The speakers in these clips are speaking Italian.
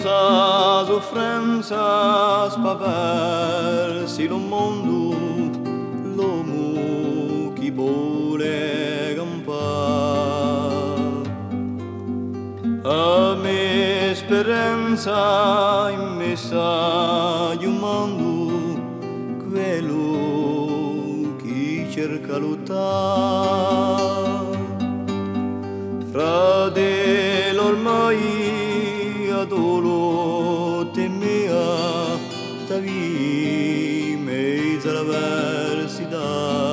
tanta sofferenza spaversi lo mondo, l'uomo chi vuole campare. A me speranza in messa di un mondo, quello chi cerca lottare. Fratello ormai adolo temea, tavi mezzo all'avversità.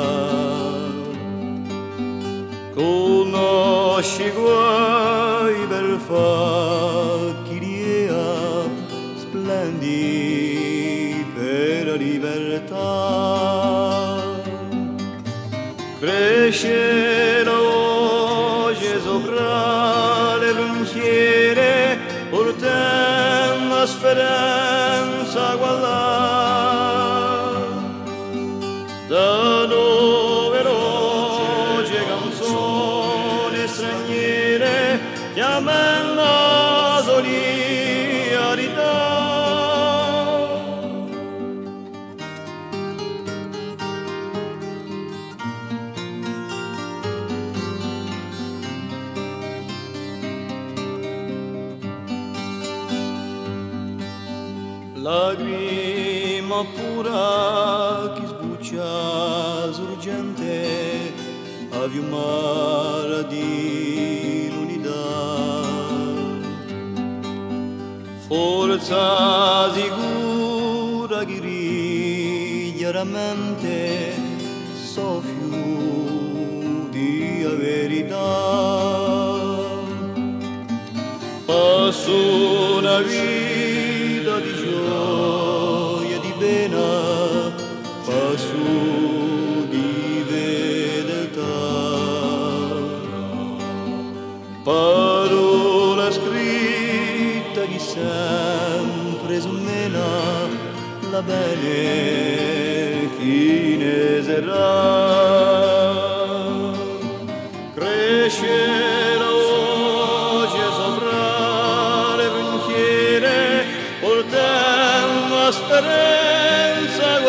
Conosci guai per facchiria, splendi per la libertà. Cresce la voce sopra le frontiere, portando la speranza guardare. Da numerose canzoni straniere chiamano la solidarietà. Lagrima pura che sbuccia sorgente a fiumare di l'unità. Forza sicura che chiaramente soffio di verità. Passo una vita di gioia e di pena, passo di fedeltà. Parola scritta che sempre smena la bene chi ne sarà. Cresce la voce sopra le frontiere, portando la speranza